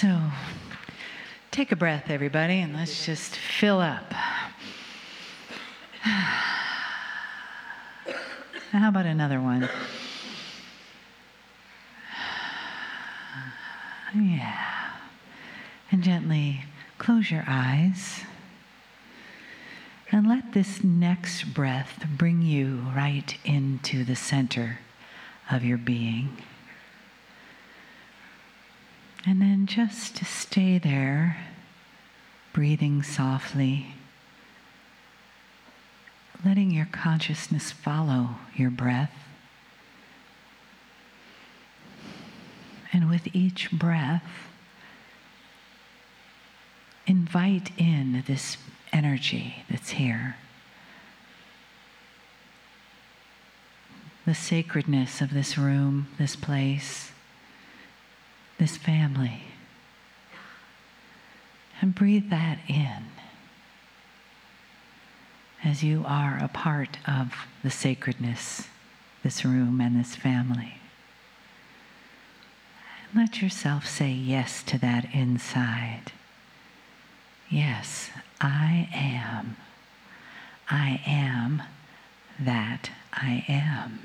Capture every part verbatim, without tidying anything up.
So, take a breath, everybody, and let's just fill up. How about another one? Yeah. And gently close your eyes. And let this next breath bring you right into the center of your being. And then just to stay there, breathing softly, letting your consciousness follow your breath. And with each breath, invite in this energy that's here. The sacredness of this room, this place, this family. And breathe that in as you are a part of the sacredness, this room and this family. And let yourself say yes to that inside. Yes, I am. I am that I am.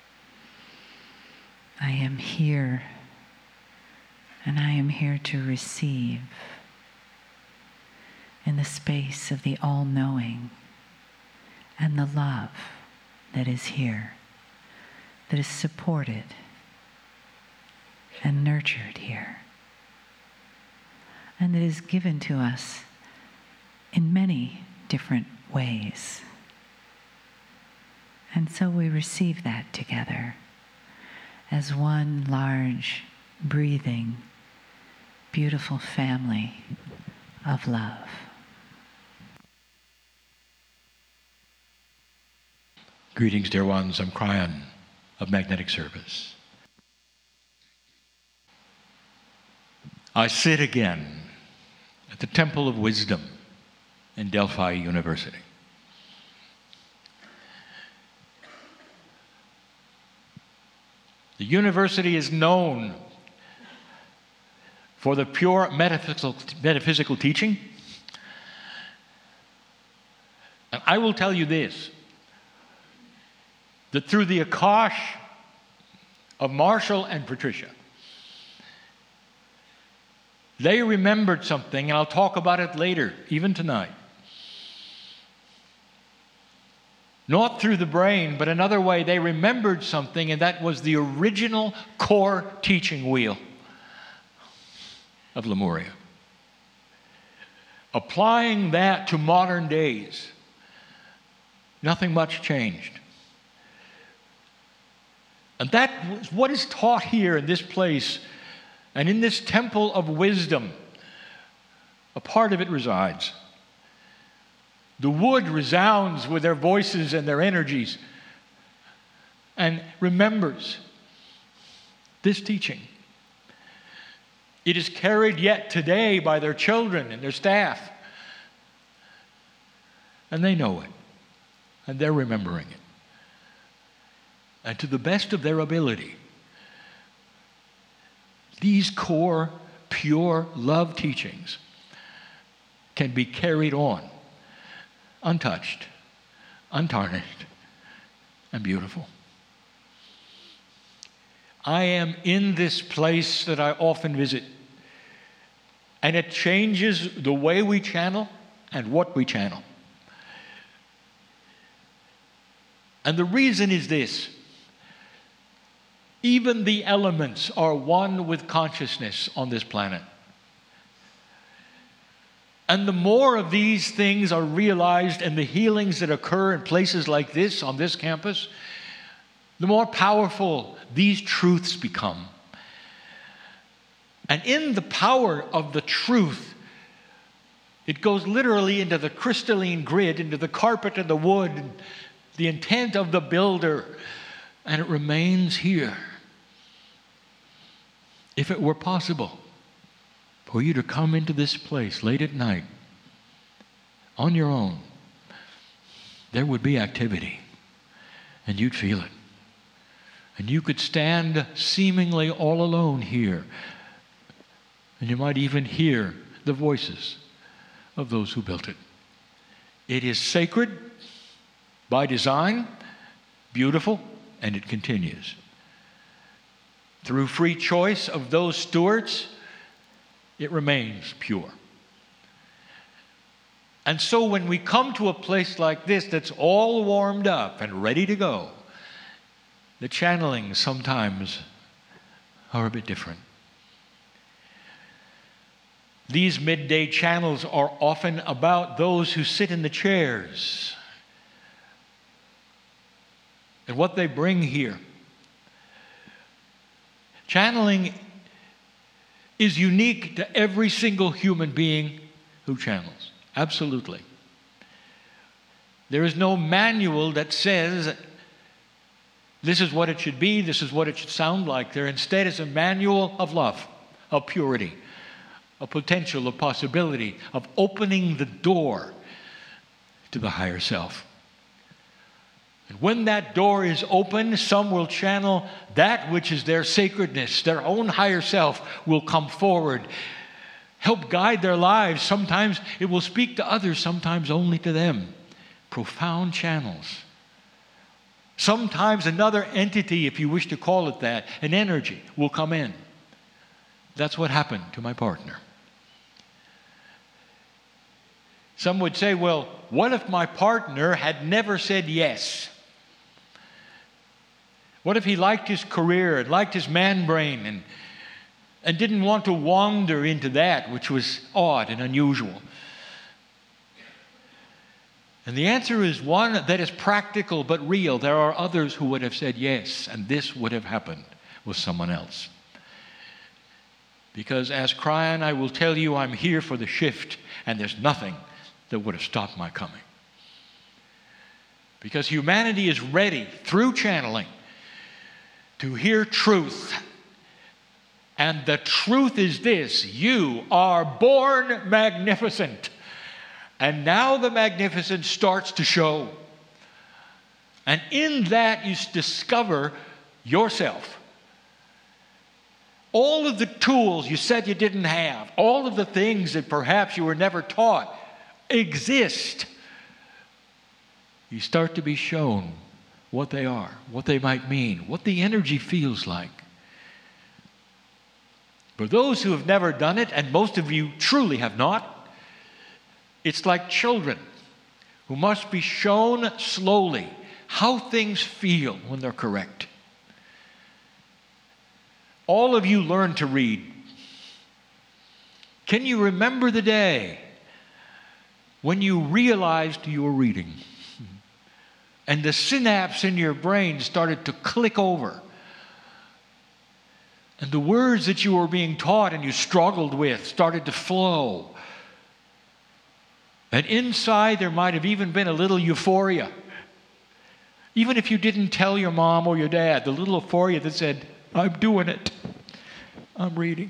I am here, and I am here to receive in the space of the all-knowing and the love that is here, that is supported and nurtured here, and that is given to us in many different ways. And so we receive that together as one large, breathing, beautiful family of love. Greetings, dear ones. I'm Kryon of Magnetic Service. I sit again at the Temple of Wisdom in Delphi University. The university is known for the pure metaphysical, metaphysical teaching. And I will tell you this, that through the Akash of Marshall and Patricia, they remembered something, and I'll talk about it later, even tonight. Not through the brain, but another way, they remembered something, and that was the original core teaching wheel of Lemuria. Applying that to modern days, nothing much changed. And that was what is taught here in this place and in this temple of wisdom. A part of it resides. The wood resounds with their voices and their energies and remembers this teaching. It is carried yet today by their children and their staff. And they know it. And they're remembering it. And to the best of their ability, these core, pure love teachings can be carried on, untouched, untarnished, and beautiful. I am in this place that I often visit, and it changes the way we channel and what we channel. And the reason is this. Even the elements are one with consciousness on this planet. And the more of these things are realized and the healings that occur in places like this, on this campus, the more powerful these truths become. And in the power of the truth, it goes literally into the crystalline grid, into the carpet and the wood, the intent of the builder, and it remains here. If it were possible for you to come into this place late at night on your own, there would be activity, and you'd feel it. And you could stand seemingly all alone here, And you might even hear the voices of those who built it. It is sacred by design, beautiful, and it continues. Through free choice of those stewards, it remains pure. And so when we come to a place like this that's all warmed up and ready to go, the channelings sometimes are a bit different. These midday channels are often about those who sit in the chairs and what they bring here. Channeling is unique to every single human being who channels. Absolutely. There is no manual that says this is what it should be, this is what it should sound like. There instead is a manual of love, of purity, a potential, a possibility of opening the door to the higher self. And when that door is open, some will channel that which is their sacredness. Their own higher self will come forward, help guide their lives. Sometimes it will speak to others, sometimes only to them. Profound channels. Sometimes another entity, if you wish to call it that, an energy, will come in. That's what happened to my partner. Some would say, well, what if my partner had never said yes? What if he liked his career and liked his man brain and, and didn't want to wander into that which was odd and unusual? And the answer is one that is practical but real. There are others who would have said yes, and this would have happened with someone else. Because as Cryan, I will tell you I'm here for the shift, and there's nothing that would have stopped my coming. Because humanity is ready, through channeling, to hear truth. And the truth is this: you are born magnificent. And now the magnificence starts to show. And in that you discover yourself. All of the tools you said you didn't have, all of the things that perhaps you were never taught, exist. You start to be shown what they are, what they might mean, what the energy feels like. For those who have never done it, and most of you truly have not, it's like children who must be shown slowly how things feel when they're correct. All of you learn to read. Can you remember the day when you realized you were reading and the synapse in your brain started to click over, and the words that you were being taught and you struggled with started to flow, and inside there might have even been a little euphoria, even if you didn't tell your mom or your dad, the little euphoria that said, I'm doing it, I'm reading.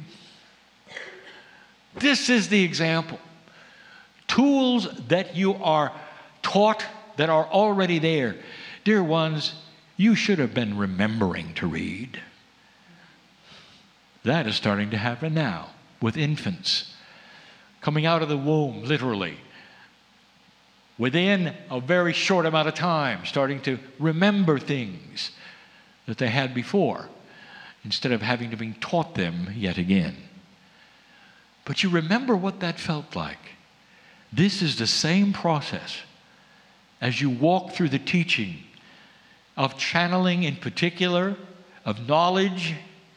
This is the example. Tools that you are taught that are already there. Dear ones, you should have been remembering to read. That is starting to happen now with infants coming out of the womb, literally, within a very short amount of time, starting to remember things that they had before, instead of having to be taught them yet again. But you remember what that felt like. This is the same process as you walk through the teaching of channeling in particular, of knowledge,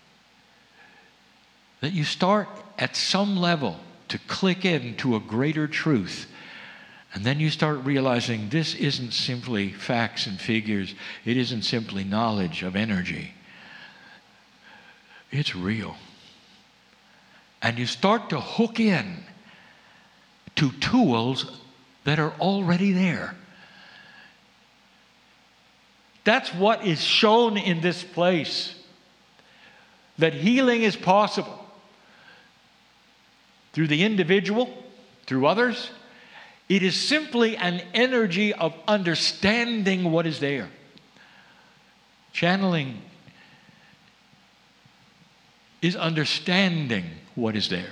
that you start at some level to click into a greater truth. And then you start realizing this isn't simply facts and figures. It isn't simply knowledge of energy. It's real. And you start to hook in to tools that are already there. That's what is shown in this place. That healing is possible through the individual, through others. It is simply an energy of understanding what is there. Channeling is understanding what is there.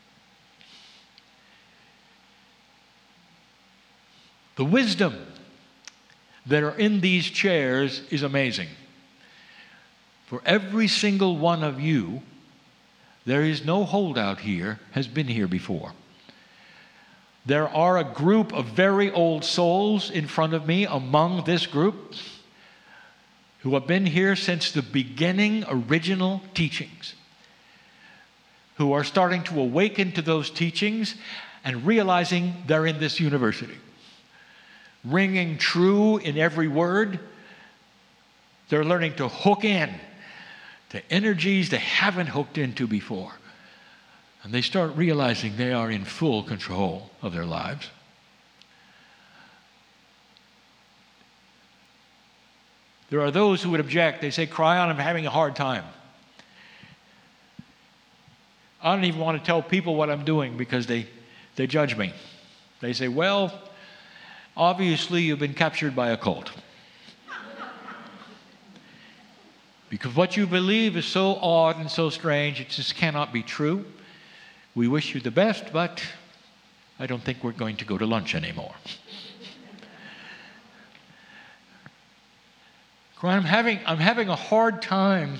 The wisdom that are in these chairs is amazing. For every single one of you, there is no holdout here, has been here before. There are a group of very old souls in front of me among this group who have been here since the beginning original teachings, who are starting to awaken to those teachings and realizing they're in this university. Ringing true in every word. They're learning to hook in to energies they haven't hooked into before. And they start realizing they are in full control of their lives. There are those who would object. They say, Kryon, I'm having a hard time. I don't even want to tell people what I'm doing because they, they judge me. They say, well, obviously, you've been captured by a cult. Because what you believe is so odd and so strange, it just cannot be true. We wish you the best, but I don't think we're going to go to lunch anymore. I'm having, I'm having a hard time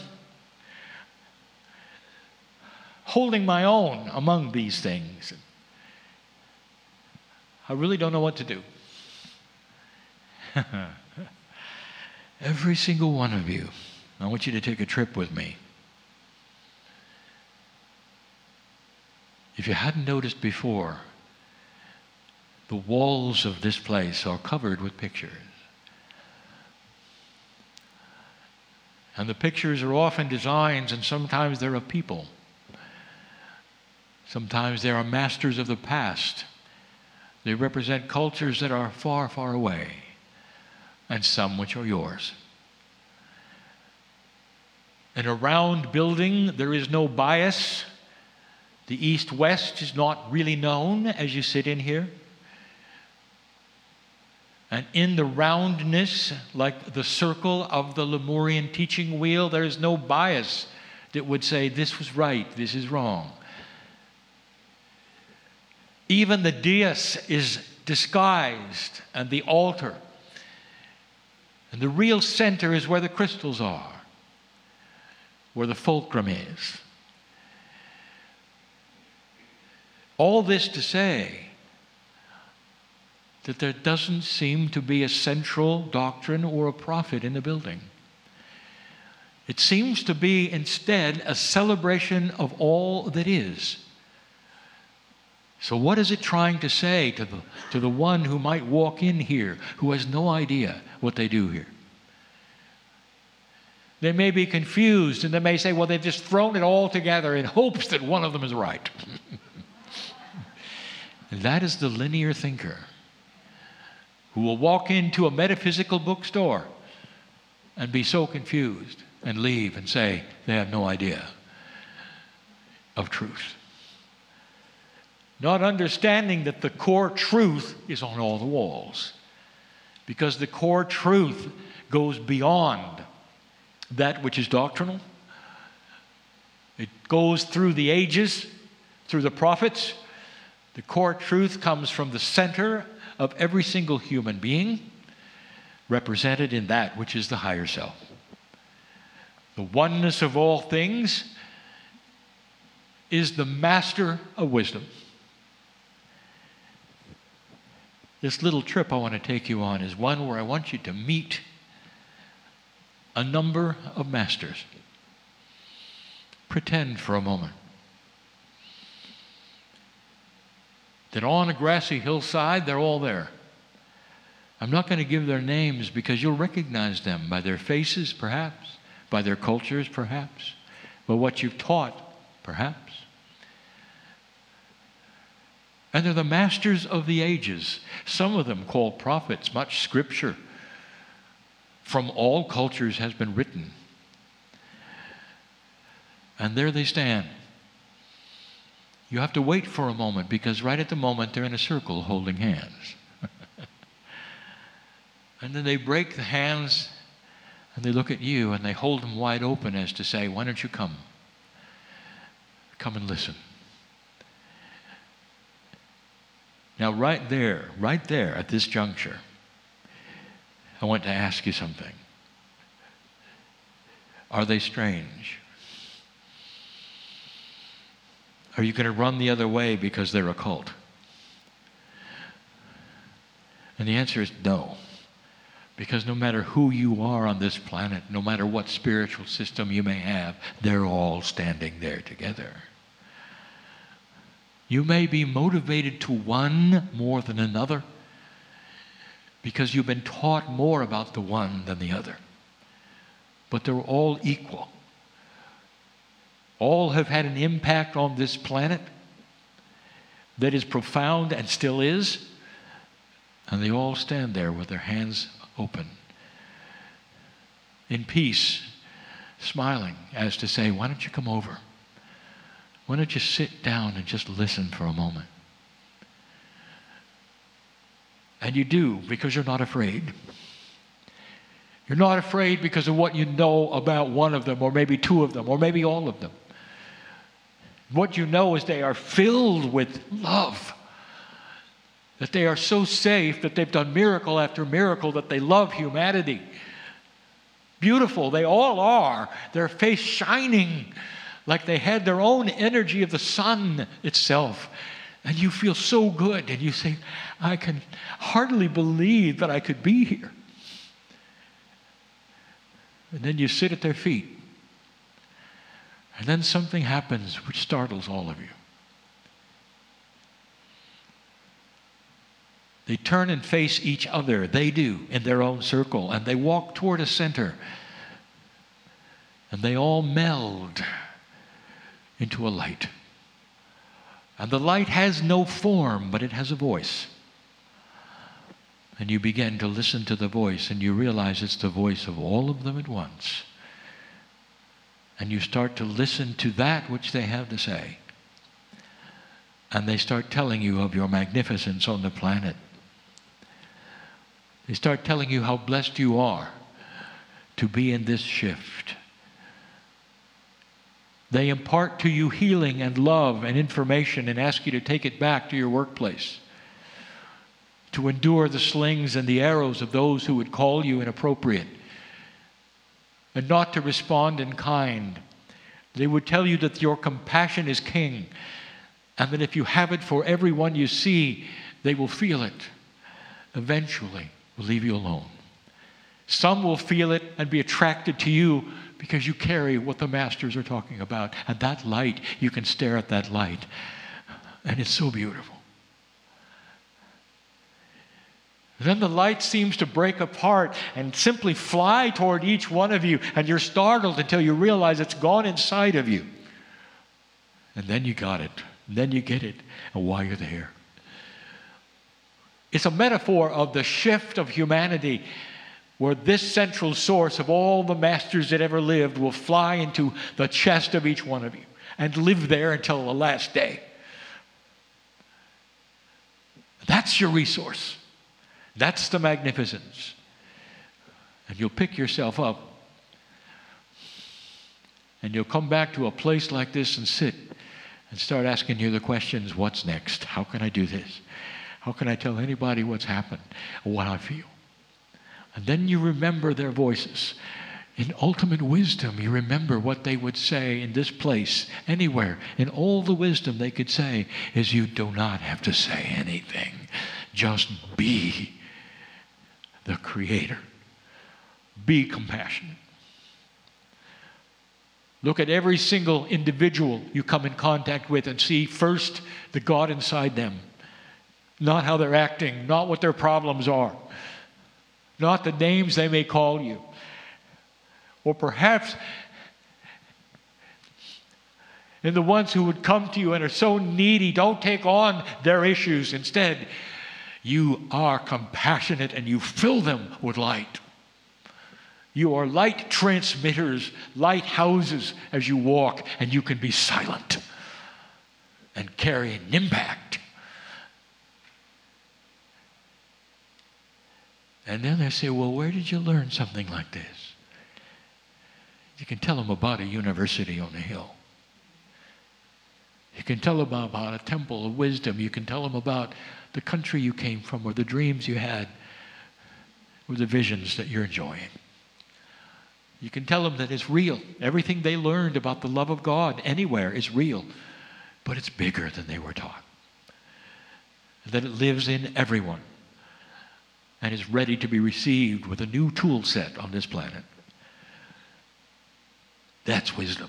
holding my own among these things. I really don't know what to do. Every single one of you, I want you to take a trip with me. If you hadn't noticed before, the walls of this place are covered with pictures. And the pictures are often designs, and sometimes they're of people. Sometimes they are masters of the past. They represent cultures that are far, far away, and some which are yours. In a round building, there is no bias. The east-west is not really known as you sit in here. And in the roundness, like the circle of the Lemurian teaching wheel, there is no bias that would say this was right, this is wrong. Even the dais is disguised, and the altar. And the real center is where the crystals are, where the fulcrum is. All this to say that there doesn't seem to be a central doctrine or a prophet in the building. It seems to be instead a celebration of all that is. So what is it trying to say to the, to the one who might walk in here who has no idea what they do here? They may be confused, and they may say, well, they've just thrown it all together in hopes that one of them is right. And that is the linear thinker who will walk into a metaphysical bookstore and be so confused and leave and say they have no idea of truth. Not understanding that the core truth is on all the walls, because the core truth goes beyond that which is doctrinal. It goes through the ages, through the prophets. The core truth comes from the center of every single human being, represented in that which is the higher self. The oneness of all things is the master of wisdom. This little trip I want to take you on is one where I want you to meet a number of masters. Pretend for a moment that on a grassy hillside, they're all there. I'm not going to give their names because you'll recognize them by their faces, perhaps, by their cultures, perhaps, by what you've taught, perhaps. And they're the masters of the ages. Some of them called prophets. Much scripture from all cultures has been written. And there they stand. You have to wait for a moment, because right at the moment they're in a circle holding hands. And then they break the hands and they look at you and they hold them wide open as to say, why don't you come? Come and listen. Now, right there, right there at this juncture, I want to ask you something. Are they strange? Are you going to run the other way because they're a cult? And the answer is no. Because no matter who you are on this planet, no matter what spiritual system you may have, they're all standing there together. You may be motivated to one more than another because you've been taught more about the one than the other. But they're all equal. All have had an impact on this planet that is profound and still is. And they all stand there with their hands open, in peace, smiling, as to say, why don't you come over? Why don't you sit down and just listen for a moment? And you do, because you're not afraid. You're not afraid because of what you know about one of them, or maybe two of them, or maybe all of them. What you know is they are filled with love. That they are so safe that they've done miracle after miracle, that they love humanity. Beautiful, they all are. Their face shining like they had their own energy of the sun itself. And you feel so good, and you say, I can hardly believe that I could be here. And then you sit at their feet. And then something happens which startles all of you. They turn and face each other. They do, in their own circle. And they walk toward a center. And they all meld into a light. And the light has no form, but it has a voice. And you begin to listen to the voice, and you realize it's the voice of all of them at once. And you start to listen to that which they have to say. And they start telling you of your magnificence on the planet. They start telling you how blessed you are to be in this shift. They impart to you healing and love and information and ask you to take it back to your workplace, to endure the slings and the arrows of those who would call you inappropriate, and not to respond in kind. They would tell you that your compassion is king, and that if you have it for everyone you see, they will feel it. Eventually, will leave you alone. Some will feel it and be attracted to you because you carry what the masters are talking about. And that light, you can stare at that light. And it's so beautiful. Then the light seems to break apart and simply fly toward each one of you. And you're startled until you realize it's gone inside of you. And then you got it. And then you get it. And why you're there. It's a metaphor of the shift of humanity, where this central source of all the masters that ever lived will fly into the chest of each one of you and live there until the last day. That's your resource. That's the magnificence. And you'll pick yourself up and you'll come back to a place like this and sit and start asking you the questions, what's next? How can I do this? How can I tell anybody what's happened or what I feel? And then you remember their voices. In ultimate wisdom, you remember what they would say in this place, anywhere. In all the wisdom they could say is, you do not have to say anything. Just be the creator. Be compassionate. Look at every single individual you come in contact with and see first the God inside them. Not how they're acting, not what their problems are, not the names they may call you. Or perhaps in the ones who would come to you and are so needy, don't take on their issues. Instead, you are compassionate and you fill them with light. You are light transmitters, lighthouses as you walk, and you can be silent and carry an impact. And then they say, well, where did you learn something like this? You can tell them about a university on the hill. You can tell them about a temple of wisdom. You can tell them about the country you came from, or the dreams you had, or the visions that you're enjoying. You can tell them that it's real. Everything they learned about the love of God anywhere is real, but it's bigger than they were taught. That it lives in everyone and is ready to be received with a new tool set on this planet. That's wisdom.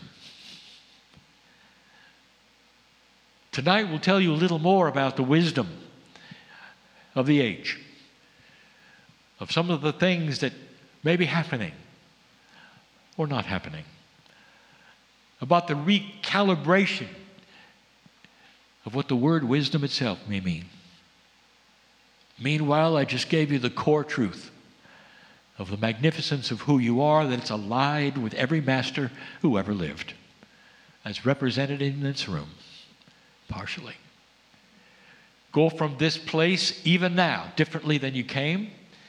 Tonight we'll tell you a little more about the wisdom of the age, of some of the things that may be happening or not happening, about the recalibration of what the word wisdom itself may mean. Meanwhile, I just gave you the core truth of the magnificence of who you are, that it's allied with every master who ever lived, as represented in this room, partially. Go from this place, even now, differently than you came,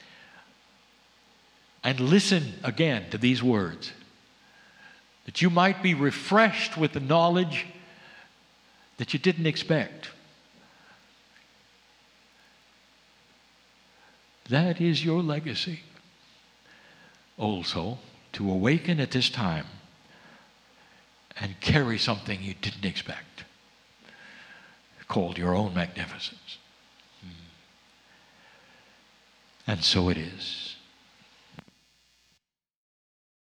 and listen again to these words, that you might be refreshed with the knowledge that you didn't expect. That is your legacy. Also, to awaken at this time and carry something you didn't expect, called your own magnificence. And so it is.